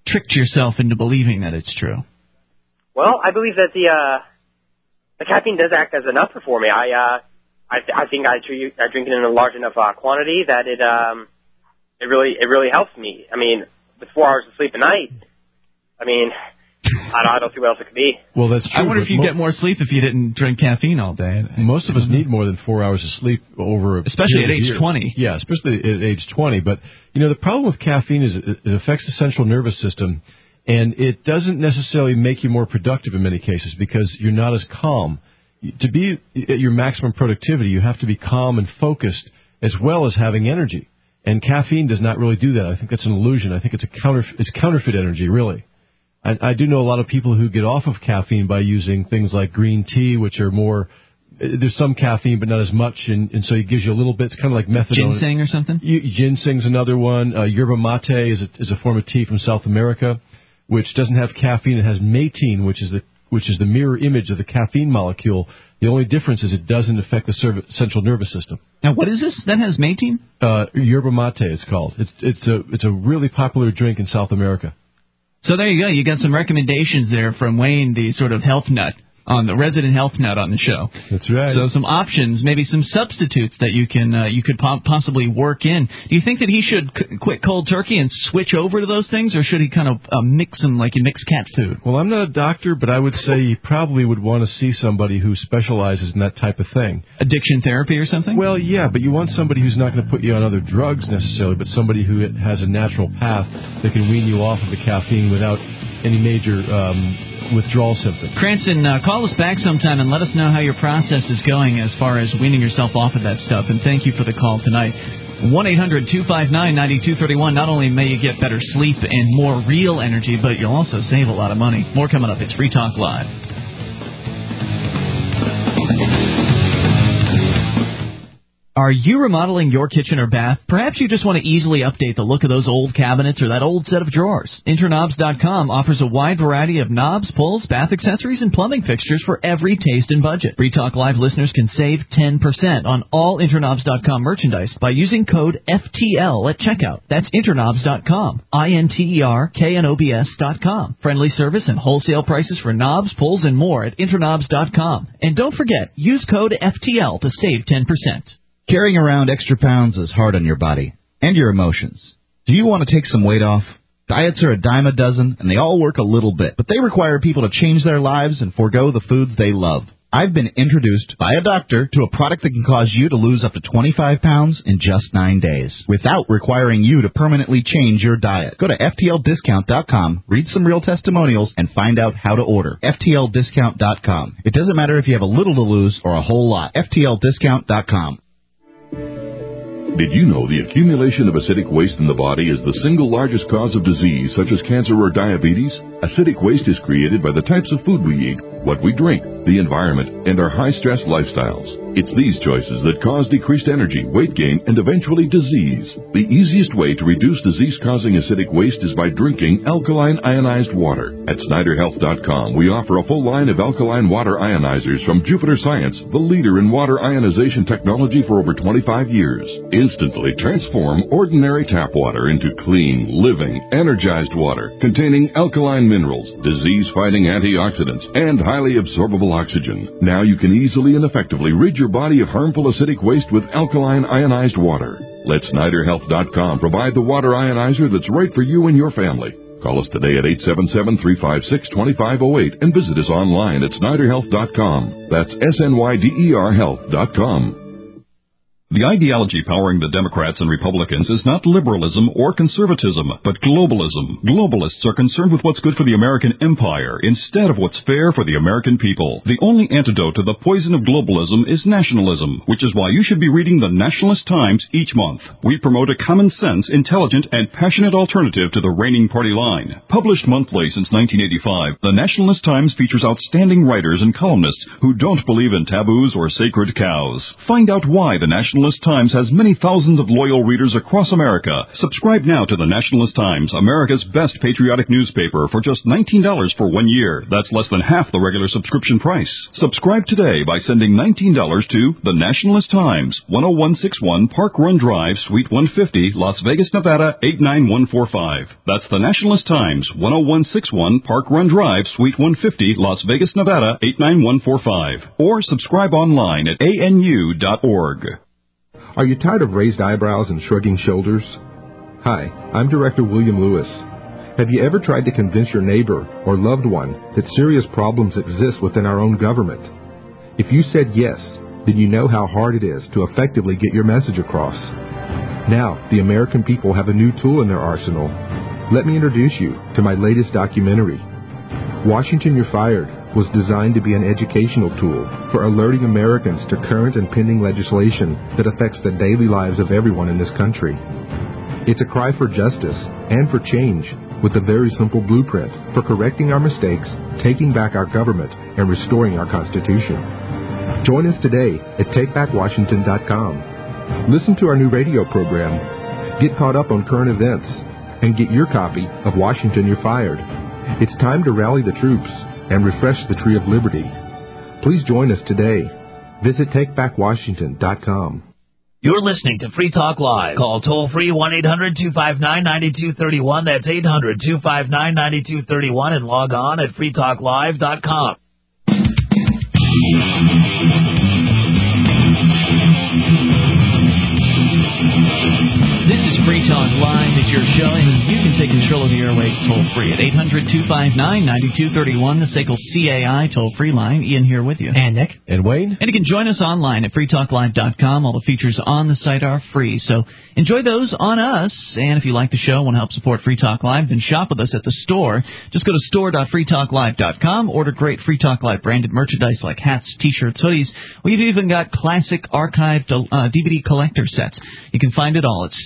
tricked yourself into believing that it's true? Well, I believe that the caffeine does act as an upper for me. I think I drink it in a large enough quantity that it really helps me. I mean, with 4 hours of sleep a night, I mean, I don't see what else it could be. Well, that's true. I wonder if you'd get more sleep if you didn't drink caffeine all day. Most of us need more than 4 hours of sleep over especially at age 20. Yeah, especially at age 20. But, the problem with caffeine is it affects the central nervous system, and it doesn't necessarily make you more productive in many cases because you're not as calm. To be at your maximum productivity, you have to be calm and focused as well as having energy. And caffeine does not really do that. I think that's an illusion. I think it's counterfeit energy, really. I do know a lot of people who get off of caffeine by using things like green tea, which are more, there's some caffeine but not as much, and so it gives you a little bit. It's kind of like methadone. Ginseng or something? Ginseng's another one. Yerba mate is a form of tea from South America, which doesn't have caffeine. It has matine, which is the mirror image of the caffeine molecule. The only difference is it doesn't affect the central nervous system. Now, what is this that has matine? Yerba mate, it's called. It's a really popular drink in South America. So there you go. You got some recommendations there from Wayne, the sort of health nut, on the resident health nut on the show. That's right. So some options, maybe some substitutes that you could possibly work in. Do you think that he should quit cold turkey and switch over to those things, or should he kind of mix them like you mix cat food? Well, I'm not a doctor, but I would say you probably would want to see somebody who specializes in that type of thing. Addiction therapy or something? Well, yeah, but you want somebody who's not going to put you on other drugs necessarily, but somebody who has a natural path that can wean you off of the caffeine without any major withdrawal symptoms. Cranston, call us back sometime and let us know how your process is going as far as weaning yourself off of that stuff. And thank you for the call tonight. 1-800-259-9231. Not only may you get better sleep and more real energy, but you'll also save a lot of money. More coming up. It's Free Talk Live. Are you remodeling your kitchen or bath? Perhaps you just want to easily update the look of those old cabinets or that old set of drawers. Interknobs.com offers a wide variety of knobs, pulls, bath accessories, and plumbing fixtures for every taste and budget. Free Talk Live listeners can save 10% on all Interknobs.com merchandise by using code FTL at checkout. That's Interknobs.com. INTERKNOBS.com. Friendly service and wholesale prices for knobs, pulls, and more at Interknobs.com. And don't forget, use code FTL to save 10%. Carrying around extra pounds is hard on your body and your emotions. Do you want to take some weight off? Diets are a dime a dozen, and they all work a little bit, but they require people to change their lives and forego the foods they love. I've been introduced by a doctor to a product that can cause you to lose up to 25 pounds in just 9 days without requiring you to permanently change your diet. Go to FTLDiscount.com, read some real testimonials, and find out how to order. FTLDiscount.com. It doesn't matter if you have a little to lose or a whole lot. FTLDiscount.com. Did you know the accumulation of acidic waste in the body is the single largest cause of disease such as cancer or diabetes? Acidic waste is created by the types of food we eat, what we drink, the environment, and our high-stress lifestyles. It's these choices that cause decreased energy, weight gain, and eventually disease. The easiest way to reduce disease-causing acidic waste is by drinking alkaline ionized water. At SnyderHealth.com, we offer a full line of alkaline water ionizers from Jupiter Science, the leader in water ionization technology for over 25 years. Instantly transform ordinary tap water into clean, living, energized water containing alkaline minerals, disease-fighting antioxidants, and highly absorbable oxygen. Now you can easily and effectively rid your body of harmful acidic waste with alkaline ionized water. Let SnyderHealth.com provide the water ionizer that's right for you and your family. Call us today at 877-356-2508 and visit us online at SnyderHealth.com. That's SNYDER Health.com. The ideology powering the Democrats and Republicans is not liberalism or conservatism, but globalism. Globalists are concerned with what's good for the American empire instead of what's fair for the American people. The only antidote to the poison of globalism is nationalism, which is why you should be reading the Nationalist Times each month. We promote a common sense, intelligent, and passionate alternative to the reigning party line. Published monthly since 1985, the Nationalist Times features outstanding writers and columnists who don't believe in taboos or sacred cows. Find out why the Nationalist Nationalist Times has many thousands of loyal readers across America. Subscribe now to the Nationalist Times, America's best patriotic newspaper, for just $19 for 1 year. That's less than half the regular subscription price. Subscribe today by sending $19 to the Nationalist Times, 10161 Park Run Drive, Suite 150, Las Vegas, Nevada, 89145. That's the Nationalist Times, 10161 Park Run Drive, Suite 150, Las Vegas, Nevada, 89145. Or subscribe online at anu.org. Are you tired of raised eyebrows and shrugging shoulders? Hi, I'm Director William Lewis. Have you ever tried to convince your neighbor or loved one that serious problems exist within our own government? If you said yes, then you know how hard it is to effectively get your message across. Now, the American people have a new tool in their arsenal. Let me introduce you to my latest documentary. Washington, You're Fired was designed to be an educational tool for alerting Americans to current and pending legislation that affects the daily lives of everyone in this country. It's a cry for justice and for change with a very simple blueprint for correcting our mistakes, taking back our government, and restoring our Constitution. Join us today at TakeBackWashington.com. Listen to our new radio program, get caught up on current events, and get your copy of Washington, You're Fired. It's time to rally the troops and refresh the tree of liberty. Please join us today. Visit TakeBackWashington.com. You're listening to Free Talk Live. Call toll-free 1-800-259-9231. That's 800-259-9231. And log on at freetalklive.com. This is Free Talk Live. It's your show, and you can take control of the airwaves toll-free at 800-259-9231, the SACL CAI toll-free line. Ian here with you. And Nick. And Wayne. And you can join us online at freetalklive.com. All the features on the site are free, so enjoy those on us. And if you like the show and want to help support Free Talk Live, then shop with us at the store. Just go to store.freetalklive.com. Order great Free Talk Live branded merchandise like hats, T-shirts, hoodies. We've even got classic archived DVD collector sets. You can find it all at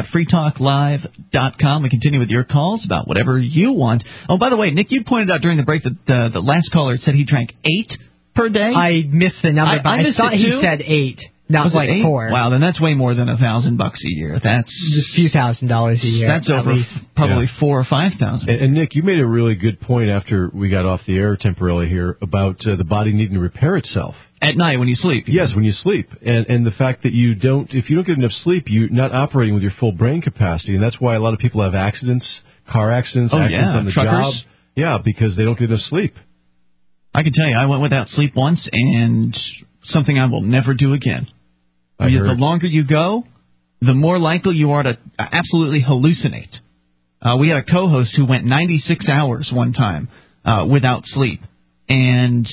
store.freetalklive.com. We continue with your calls about whatever you want. Oh, by the way, Nick, you pointed out during the break that the last caller said he drank 8 per day. I missed the number, but I thought he said 8, not like 8? 4. Wow, then that's way more than $1,000 a year. That's just a few $1,000s a year. That's over probably 4,000 or 5,000. And Nick, you made a really good point after we got off the air temporarily here about the body needing to repair itself. At night when you sleep. Yes, when you sleep. And the fact that if you don't get enough sleep, you're not operating with your full brain capacity. And that's why a lot of people have accidents, car accidents, accidents on the job. Yeah, because they don't get enough sleep. I can tell you, I went without sleep once, and something I will never do again. The longer you go, the more likely you are to absolutely hallucinate. We had a co-host who went 96 hours one time without sleep. And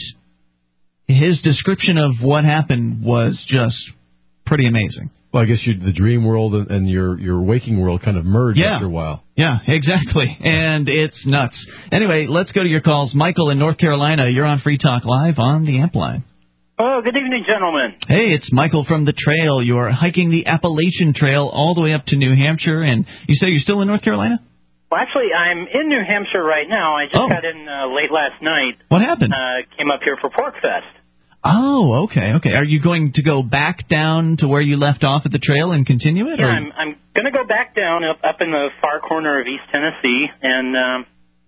his description of what happened was just pretty amazing. Well, I guess the dream world and your waking world kind of merge after a while. Yeah, exactly. And it's nuts. Anyway, let's go to your calls. Michael in North Carolina, you're on Free Talk Live on the Amp Line. Oh, good evening, gentlemen. Hey, it's Michael from the trail. You're hiking the Appalachian Trail all the way up to New Hampshire, and you say you're still in North Carolina? Well, actually, I'm in New Hampshire right now. I just got in late last night. What happened? Came up here for Pork Fest. Oh, okay. Are you going to go back down to where you left off at the trail and continue it? Yeah, I'm going to go back down up in the far corner of East Tennessee, and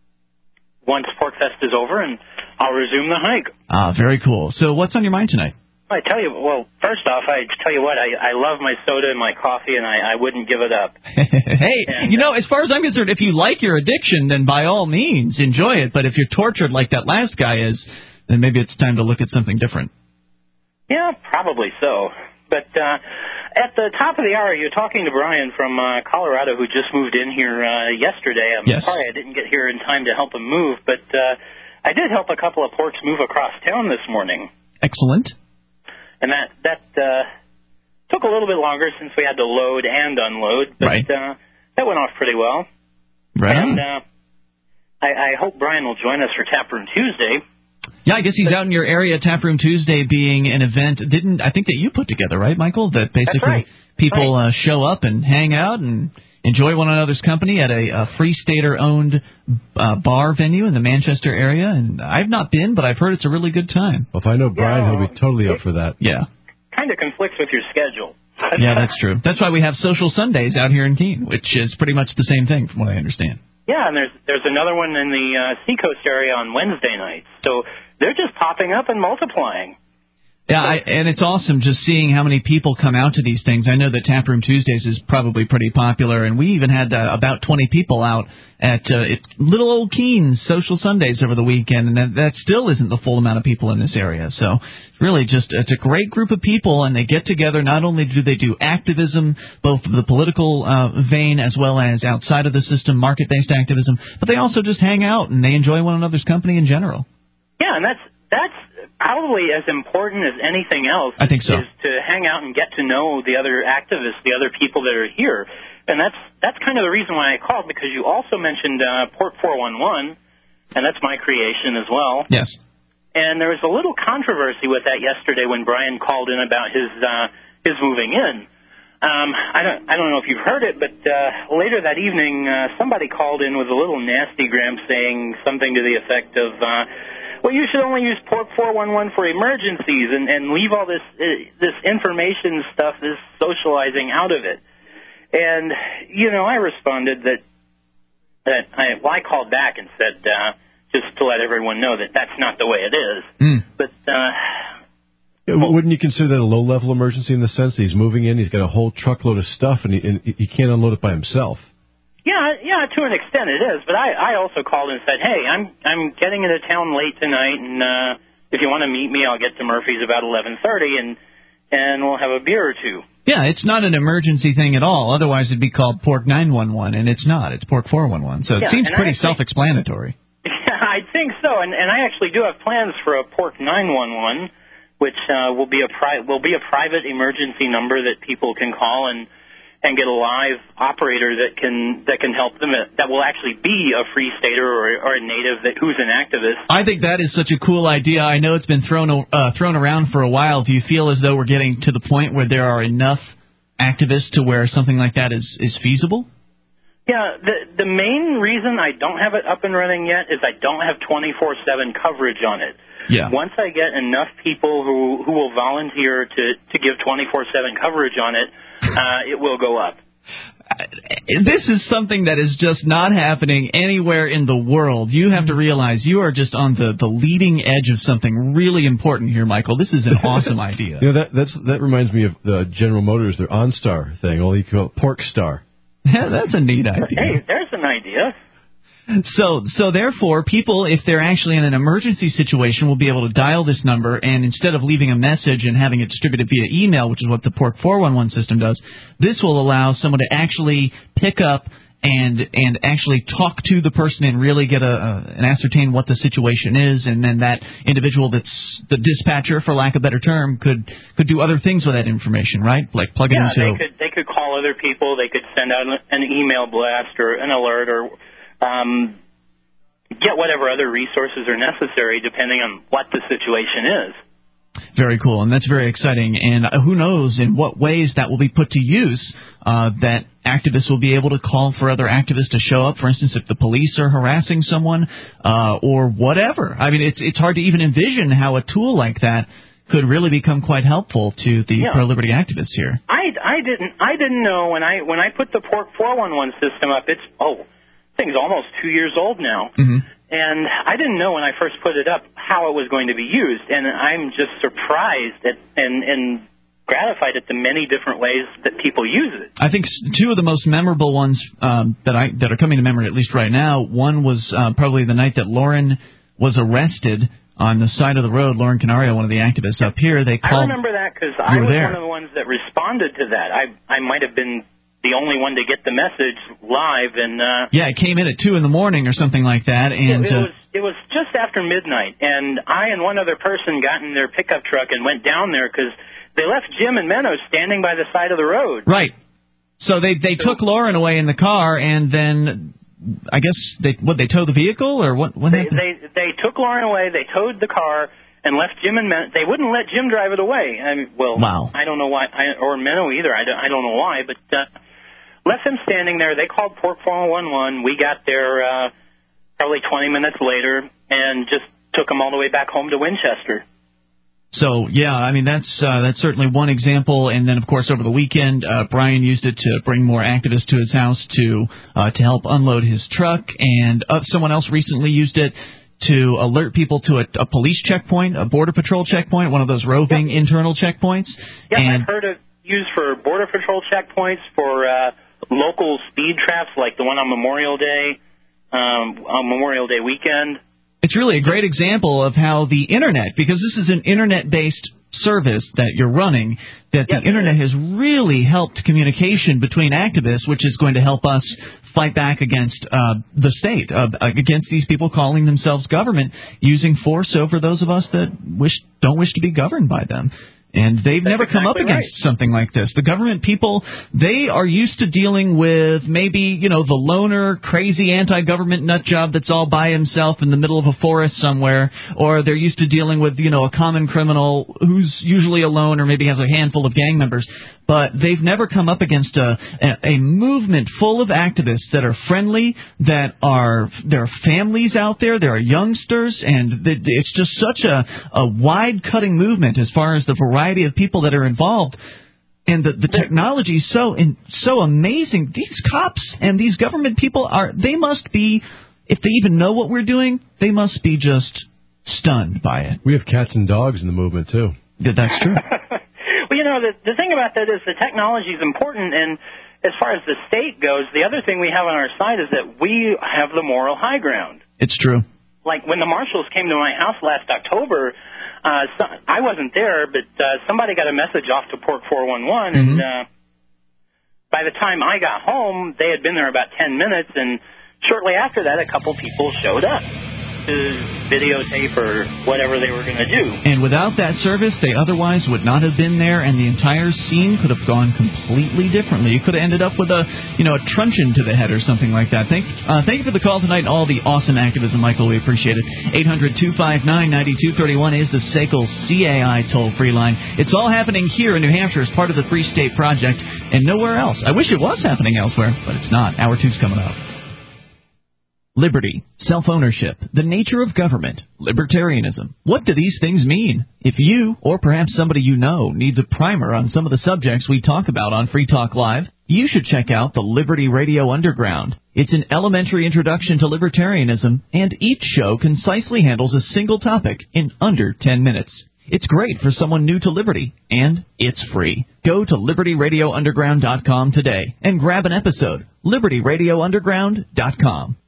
once Pork Fest is over, and I'll resume the hike. Ah, very cool. So what's on your mind tonight? I tell you, well, first off, I tell you what, I love my soda and my coffee, and I wouldn't give it up. Hey, and, as far as I'm concerned, if you like your addiction, then by all means, enjoy it. But if you're tortured like that last guy is, then maybe it's time to look at something different. Yeah, probably so. But at the top of the hour, you're talking to Brian from Colorado, who just moved in here yesterday. I'm sorry I didn't get here in time to help him move, but I did help a couple of porks move across town this morning. Excellent. And that took a little bit longer since we had to load and unload, but that went off pretty well. Right. And I hope Brian will join us for Taproom Tuesday. Yeah, I guess he's out in your area. Taproom Tuesday being an event, I think that you put together, right, Michael? That basically people show up and hang out and enjoy one another's company at a Free Stater-owned bar venue in the Manchester area. And I've not been, but I've heard it's a really good time. Well, if I know Brian, he'll be totally up for that. Yeah. Kind kind of conflicts with your schedule. Yeah, that's true. That's why we have social Sundays out here in Keene, which is pretty much the same thing from what I understand. Yeah, and there's another one in the Seacoast area on Wednesday nights. So they're just popping up and multiplying. Yeah, and it's awesome just seeing how many people come out to these things. I know that Taproom Tuesdays is probably pretty popular, and we even had about 20 people out at Little Old Keene's Social Sundays over the weekend, and that still isn't the full amount of people in this area. So really it's a great group of people, and they get together. Not only do they do activism, both the political vein as well as outside of the system, market-based activism, but they also just hang out, and they enjoy one another's company in general. Yeah, and that's probably as important as anything else. I think so. Is to hang out and get to know the other activists, the other people that are here. And that's kind of the reason why I called, because you also mentioned Port 411, and that's my creation as well. Yes. And there was a little controversy with that yesterday when Brian called in about his moving in. I don't know if you've heard it, but later that evening, somebody called in with a little nastygram saying something to the effect of, well, you should only use Port 411 for emergencies and leave all this information stuff, this socializing out of it. And, I responded I called back and said, just to let everyone know that that's not the way it is. But, wouldn't you consider that a low-level emergency in the sense that he's moving in, he's got a whole truckload of stuff, and he can't unload it by himself? Yeah, to an extent it is. But I also called and said, hey, I'm getting into town late tonight, and if you want to meet me, I'll get to Murphy's about 11:30, and we'll have a beer or two. Yeah, it's not an emergency thing at all. Otherwise, it'd be called Pork 911, and it's not. It's Pork 411. So it seems pretty self-explanatory. Yeah, I think so. And I actually do have plans for a Pork 911, which will be a private emergency number that people can call and get a live operator that can help them, that will actually be a Free Stater or a native who's an activist. I think that is such a cool idea. I know it's been thrown around for a while. Do you feel as though we're getting to the point where there are enough activists to where something like that is feasible? Yeah, the main reason I don't have it up and running yet is I don't have 24/7 coverage on it. Yeah. Once I get enough people who will volunteer to give 24/7 coverage on it, it will go up. This is something that is just not happening anywhere in the world. You have to realize you are just on the leading edge of something really important here, Michael. This is an awesome idea. That reminds me of the General Motors, their OnStar thing, only you call it Pork Star. Yeah, that's a neat idea. Hey, there's an idea. So therefore, people, if they're actually in an emergency situation, will be able to dial this number, and instead of leaving a message and having it distributed via email, which is what the Pork 411 system does, this will allow someone to actually pick up and actually talk to the person and really get and ascertain what the situation is, and then that individual that's the dispatcher, for lack of a better term, could do other things with that information, right? Like plug it into... they could call other people, they could send out an email blast or an alert or... get whatever other resources are necessary depending on what the situation is. Very cool, and that's very exciting. And who knows in what ways that will be put to use, that activists will be able to call for other activists to show up, for instance, if the police are harassing someone or whatever. I mean, it's hard to even envision how a tool like that could really become quite helpful to the pro-liberty activists here. I didn't know when I put the Pork 411 system up, thing's almost 2 years old now. Mm-hmm. And I didn't know when I first put it up how it was going to be used. And I'm just surprised and gratified at the many different ways that people use it. I think two of the most memorable ones that are coming to memory, at least right now, one was probably the night that Lauren was arrested on the side of the road. Lauren Canario, one of the activists up here, they called... I remember that because I was one of the ones that responded to that. I might have been the only one to get the message live, and it came in at 2 a.m. or something like that, and it was just after midnight, and I and one other person got in their pickup truck and went down there because they left Jim and Menno standing by the side of the road. Right. So they took Lauren away in the car, and then I guess they towed the vehicle, or what happened? They took Lauren away, they towed the car, and left Jim and Menno. They wouldn't let Jim drive it away. Wow. I don't know why, or Menno either. I don't know why, but. Left them standing there. They called Pork 411. We got there probably 20 minutes later and just took them all the way back home to Winchester. So, yeah, I mean, that's certainly one example. And then, of course, over the weekend, Brian used it to bring more activists to his house to help unload his truck. And someone else recently used it to alert people to a police checkpoint, a Border Patrol checkpoint, one of those roving internal checkpoints. Yeah, and I've heard it used for Border Patrol checkpoints, for local speed traps like the one on Memorial Day weekend. It's really a great example of how the Internet, because this is an Internet-based service that you're running, that the Internet has really helped communication between activists, which is going to help us fight back against the state, against these people calling themselves government, using force over those of us that don't wish to be governed by them. And they've never come up against something like this. The government people, they are used to dealing with maybe, the loner, crazy anti-government nut job that's all by himself in the middle of a forest somewhere. Or they're used to dealing with, a common criminal who's usually alone or maybe has a handful of gang members. But they've never come up against a movement full of activists that are friendly, there are families out there, there are youngsters, and it's just such a wide-cutting movement as far as the variety of people that are involved. And the technology is so amazing. These cops and these government people they must be, if they even know what we're doing, they must be just stunned by it. We have cats and dogs in the movement, too. That's true. Well, the thing about that is the technology is important, and as far as the state goes, the other thing we have on our side is that we have the moral high ground. It's true. Like when the marshals came to my house last October, I wasn't there, but somebody got a message off to Port 411, and by the time I got home, they had been there about 10 minutes, and shortly after that, a couple people showed up to videotape or whatever they were going to do. And without that service, they otherwise would not have been there, and the entire scene could have gone completely differently. You could have ended up with a truncheon to the head or something like that. Thank you for the call tonight and all the awesome activism, Michael. We appreciate it. 800-259-9231 is the SACL CAI toll-free line. It's all happening here in New Hampshire as part of the Free State Project and nowhere else. I wish it was happening elsewhere, but it's not. Hour 2's coming up. Liberty, self-ownership, the nature of government, libertarianism. What do these things mean? If you, or perhaps somebody you know, needs a primer on some of the subjects we talk about on Free Talk Live, you should check out the Liberty Radio Underground. It's an elementary introduction to libertarianism, and each show concisely handles a single topic in under 10 minutes. It's great for someone new to Liberty, and it's free. Go to LibertyRadioUnderground.com today and grab an episode. LibertyRadioUnderground.com.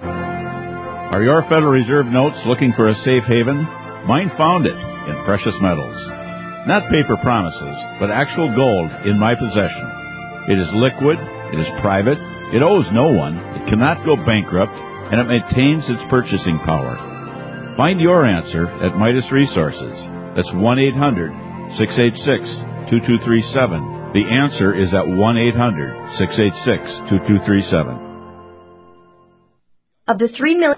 Are your Federal Reserve notes looking for a safe haven? Mine found it in precious metals. Not paper promises, but actual gold in my possession. It is liquid, it is private, it owes no one, it cannot go bankrupt, and it maintains its purchasing power. Find your answer at Midas Resources. That's 1-800-686-2237. The answer is at 1-800-686-2237. Of the 3 million